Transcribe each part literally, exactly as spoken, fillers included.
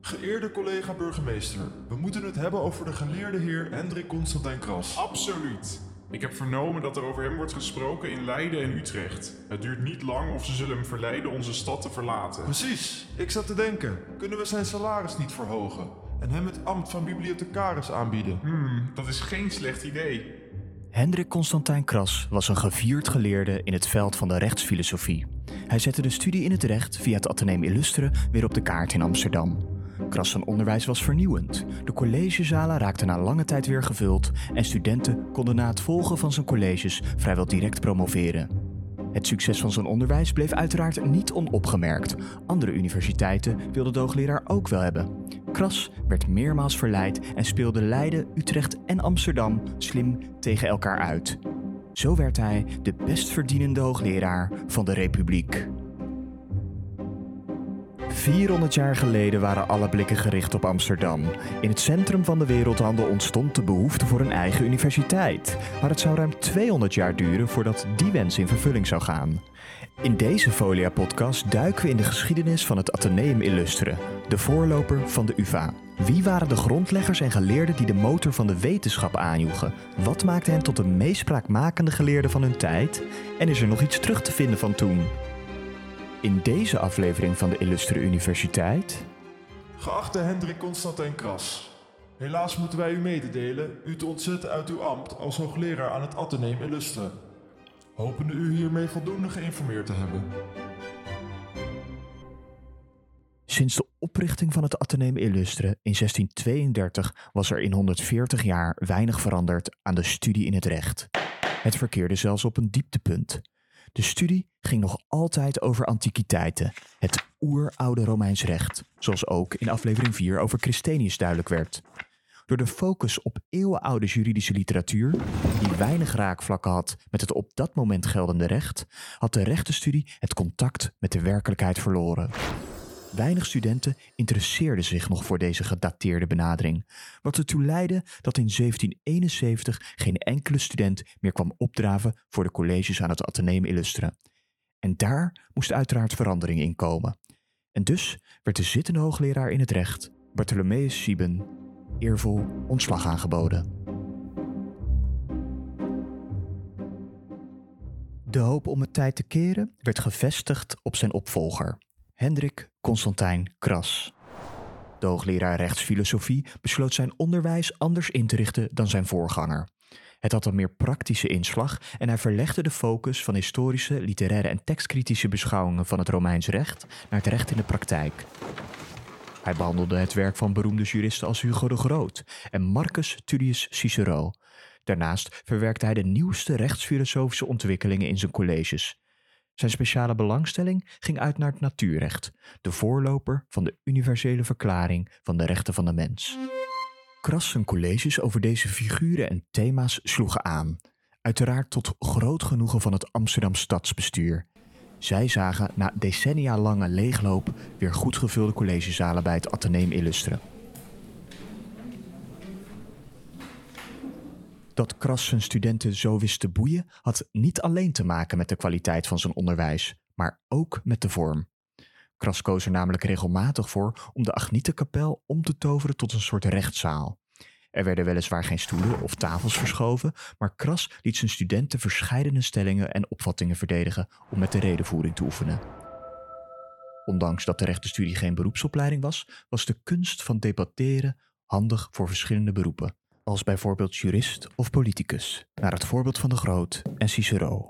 Geëerde collega burgemeester, we moeten het hebben over de geleerde heer Hendrik Constantijn Kras. Absoluut. Ik heb vernomen dat er over hem wordt gesproken in Leiden en Utrecht. Het duurt niet lang of ze zullen hem verleiden onze stad te verlaten. Precies, ik zat te denken, kunnen we zijn salaris niet verhogen en hem het ambt van bibliothecaris aanbieden? Hmm, dat is geen slecht idee. Hendrik Constantijn Kras was een gevierd geleerde in het veld van de rechtsfilosofie. Hij zette de studie in het recht via het Atheneum Illustre weer op de kaart in Amsterdam. Kras' zijn onderwijs was vernieuwend. De collegezalen raakten na lange tijd weer gevuld en studenten konden na het volgen van zijn colleges vrijwel direct promoveren. Het succes van zijn onderwijs bleef uiteraard niet onopgemerkt. Andere universiteiten wilden de hoogleraar ook wel hebben. Kras werd meermaals verleid en speelde Leiden, Utrecht en Amsterdam slim tegen elkaar uit. Zo werd hij de best verdienende hoogleraar van de Republiek. vierhonderd jaar geleden waren alle blikken gericht op Amsterdam. In het centrum van de wereldhandel ontstond de behoefte voor een eigen universiteit. Maar het zou ruim tweehonderd jaar duren voordat die wens in vervulling zou gaan. In deze Folia-podcast duiken we in de geschiedenis van het Atheneum Illustre, de voorloper van de U vA. Wie waren de grondleggers en geleerden die de motor van de wetenschap aanjoegen? Wat maakte hen tot de meest spraakmakende geleerden van hun tijd? En is er nog iets terug te vinden van toen? In deze aflevering van de Illustre Universiteit... Geachte Hendrik Constantijn Kras, helaas moeten wij u mededelen u te ontzetten uit uw ambt als hoogleraar aan het Atheneum Illustre. Hopende u hiermee voldoende geïnformeerd te hebben. Sinds de oprichting van het Atheneum Illustre in zestien tweeëndertig was er in honderdveertig jaar weinig veranderd aan de studie in het recht. Het verkeerde zelfs op een dieptepunt. De studie ging nog altijd over antiquiteiten, het oeroude Romeins recht, zoals ook in aflevering vier over Christenius duidelijk werd. Door de focus op eeuwenoude juridische literatuur, die weinig raakvlakken had met het op dat moment geldende recht, had de rechtenstudie het contact met de werkelijkheid verloren. Weinig studenten interesseerden zich nog voor deze gedateerde benadering, wat ertoe leidde dat in zeventien eenenzeventig geen enkele student meer kwam opdraven voor de colleges aan het Atheneum Illustre. En daar moest uiteraard verandering in komen. En dus werd de zittende hoogleraar in het recht, Bartholomeus Sieben, eervol ontslag aangeboden. De hoop om het tijd te keren werd gevestigd op zijn opvolger, Hendrik Constantijn Kras. De hoogleraar rechtsfilosofie besloot zijn onderwijs anders in te richten dan zijn voorganger. Het had een meer praktische inslag en hij verlegde de focus van historische, literaire en tekstkritische beschouwingen van het Romeins recht naar het recht in de praktijk. Hij behandelde het werk van beroemde juristen als Hugo de Groot en Marcus Tullius Cicero. Daarnaast verwerkte hij de nieuwste rechtsfilosofische ontwikkelingen in zijn colleges. Zijn speciale belangstelling ging uit naar het natuurrecht, de voorloper van de universele verklaring van de rechten van de mens. Kras zijn colleges over deze figuren en thema's sloegen aan, uiteraard tot groot genoegen van het Amsterdam stadsbestuur. Zij zagen na decennia lange leegloop weer goed gevulde collegezalen bij het Atheneum Illustre. Dat Kras zijn studenten zo wist te boeien had niet alleen te maken met de kwaliteit van zijn onderwijs, maar ook met de vorm. Kras koos er namelijk regelmatig voor om de Agnietenkapel om te toveren tot een soort rechtszaal. Er werden weliswaar geen stoelen of tafels verschoven, maar Kras liet zijn studenten verscheidene stellingen en opvattingen verdedigen om met de redevoering te oefenen. Ondanks dat de rechtenstudie geen beroepsopleiding was, was de kunst van debatteren handig voor verschillende beroepen, als bijvoorbeeld jurist of politicus, naar het voorbeeld van de Groot en Cicero.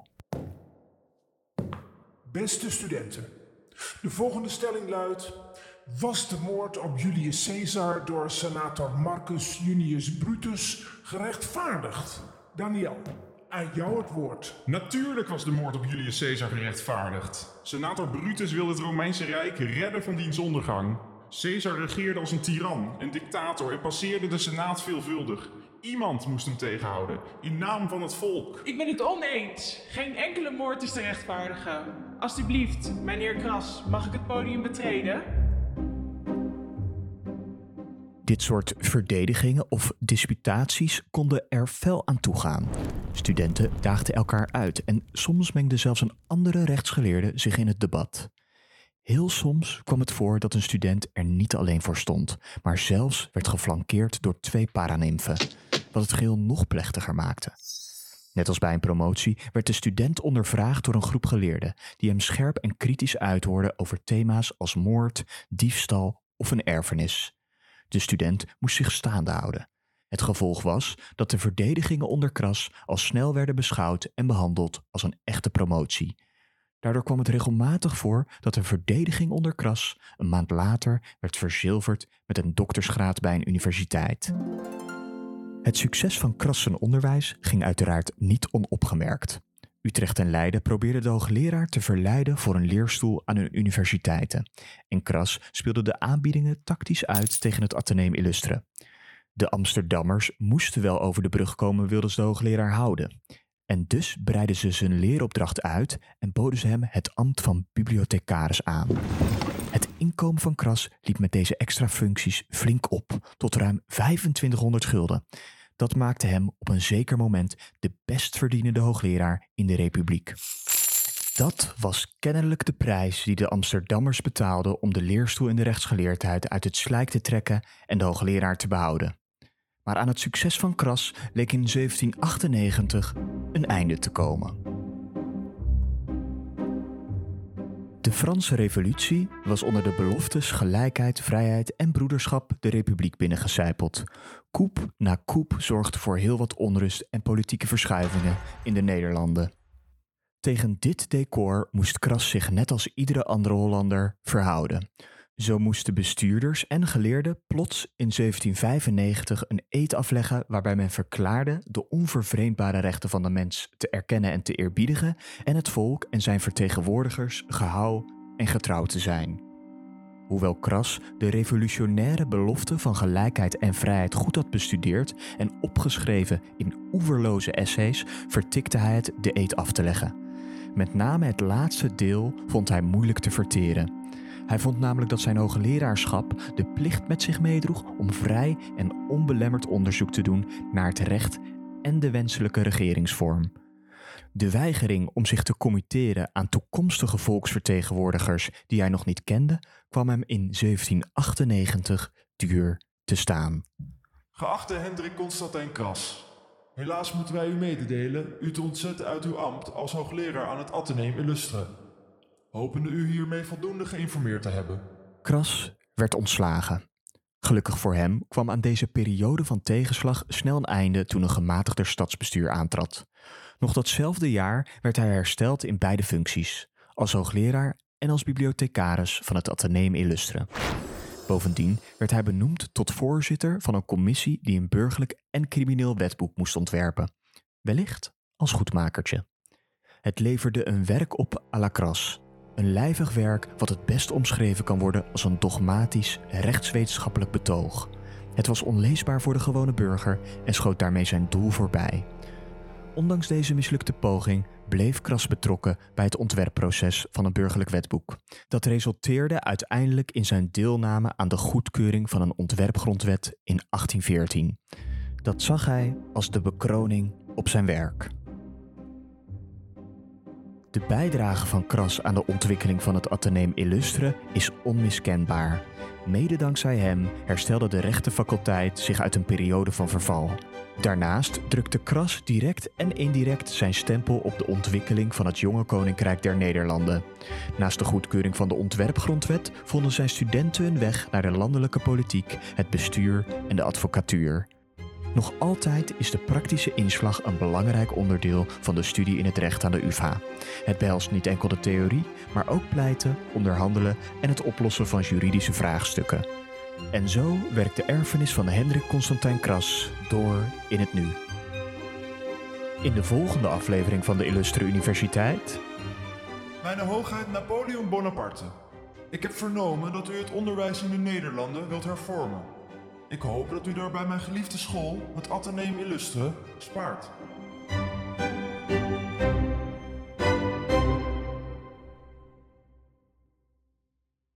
Beste studenten, de volgende stelling luidt: was de moord op Julius Caesar door senator Marcus Junius Brutus gerechtvaardigd? Daniel, aan jou het woord. Natuurlijk was de moord op Julius Caesar gerechtvaardigd. Senator Brutus wilde het Romeinse Rijk redden van diens ondergang. Caesar regeerde als een tiran, een dictator en passeerde de senaat veelvuldig. Iemand moest hem tegenhouden, in naam van het volk. Ik ben het oneens. Geen enkele moord is te rechtvaardigen. Alsjeblieft, meneer Kras, mag ik het podium betreden? Dit soort verdedigingen of disputaties konden er fel aan toegaan. Studenten daagden elkaar uit en soms mengde zelfs een andere rechtsgeleerde zich in het debat. Heel soms kwam het voor dat een student er niet alleen voor stond, maar zelfs werd geflankeerd door twee paranimfen, wat het geheel nog plechtiger maakte. Net als bij een promotie werd de student ondervraagd door een groep geleerden die hem scherp en kritisch uithoorden over thema's als moord, diefstal of een erfenis. De student moest zich staande houden. Het gevolg was dat de verdedigingen onder Kras al snel werden beschouwd en behandeld als een echte promotie. Daardoor kwam het regelmatig voor dat de verdediging onder Kras een maand later werd verzilverd met een doktersgraad bij een universiteit. Het succes van Kras zijn onderwijs ging uiteraard niet onopgemerkt. Utrecht en Leiden probeerden de hoogleraar te verleiden voor een leerstoel aan hun universiteiten. En Kras speelde de aanbiedingen tactisch uit tegen het Atheneum Illustre. De Amsterdammers moesten wel over de brug komen, wilden ze de hoogleraar houden. En dus breidden ze zijn leeropdracht uit en boden ze hem het ambt van bibliothecaris aan. Het inkomen van Kras liep met deze extra functies flink op, tot ruim vijfentwintighonderd gulden. Dat maakte hem op een zeker moment de best verdienende hoogleraar in de Republiek. Dat was kennelijk de prijs die de Amsterdammers betaalden om de leerstoel in de rechtsgeleerdheid uit het slijk te trekken en de hoogleraar te behouden. Maar aan het succes van Kras leek in zeventien achtennegentig een einde te komen. De Franse Revolutie was onder de beloftes gelijkheid, vrijheid en broederschap de Republiek binnengecijpeld. Coup na coup zorgde voor heel wat onrust en politieke verschuivingen in de Nederlanden. Tegen dit decor moest Kras zich net als iedere andere Hollander verhouden. Zo moesten bestuurders en geleerden plots in zeventien vijfennegentig een eed afleggen waarbij men verklaarde de onvervreemdbare rechten van de mens te erkennen en te eerbiedigen en het volk en zijn vertegenwoordigers gehouden en getrouw te zijn. Hoewel Kras de revolutionaire belofte van gelijkheid en vrijheid goed had bestudeerd en opgeschreven in oeverloze essays, vertikte hij het de eed af te leggen. Met name het laatste deel vond hij moeilijk te verteren. Hij vond namelijk dat zijn hoogleraarschap de plicht met zich meedroeg om vrij en onbelemmerd onderzoek te doen naar het recht en de wenselijke regeringsvorm. De weigering om zich te committeren aan toekomstige volksvertegenwoordigers die hij nog niet kende, kwam hem in zeventien achtennegentig duur te staan. Geachte Hendrik Constantijn Kras, helaas moeten wij u mededelen u te ontzetten uit uw ambt als hoogleraar aan het Atheneum Illustre. Hopende u hiermee voldoende geïnformeerd te hebben. Kras werd ontslagen. Gelukkig voor hem kwam aan deze periode van tegenslag snel een einde toen een gematigder stadsbestuur aantrad. Nog datzelfde jaar werd hij hersteld in beide functies, als hoogleraar en als bibliothecaris van het Atheneum Illustre. Bovendien werd hij benoemd tot voorzitter van een commissie die een burgerlijk en crimineel wetboek moest ontwerpen. Wellicht als goedmakertje. Het leverde een werk op à la Kras. Een lijvig werk wat het best omschreven kan worden als een dogmatisch, rechtswetenschappelijk betoog. Het was onleesbaar voor de gewone burger en schoot daarmee zijn doel voorbij. Ondanks deze mislukte poging bleef Kras betrokken bij het ontwerpproces van een burgerlijk wetboek. Dat resulteerde uiteindelijk in zijn deelname aan de goedkeuring van een ontwerpgrondwet in achttien veertien. Dat zag hij als de bekroning op zijn werk. De bijdrage van Kras aan de ontwikkeling van het Atheneum Illustre is onmiskenbaar. Mede dankzij hem herstelde de rechtenfaculteit zich uit een periode van verval. Daarnaast drukte Kras direct en indirect zijn stempel op de ontwikkeling van het jonge Koninkrijk der Nederlanden. Naast de goedkeuring van de ontwerpgrondwet vonden zijn studenten hun weg naar de landelijke politiek, het bestuur en de advocatuur. Nog altijd is de praktische inslag een belangrijk onderdeel van de studie in het recht aan de U vA. Het behelst niet enkel de theorie, maar ook pleiten, onderhandelen en het oplossen van juridische vraagstukken. En zo werkt de erfenis van Hendrik Constantijn Kras door in het nu. In de volgende aflevering van de Illustre Universiteit... Mijn hoogheid Napoleon Bonaparte. Ik heb vernomen dat u het onderwijs in de Nederlanden wilt hervormen. Ik hoop dat u daarbij mijn geliefde school, het Atheneum Illustre, spaart.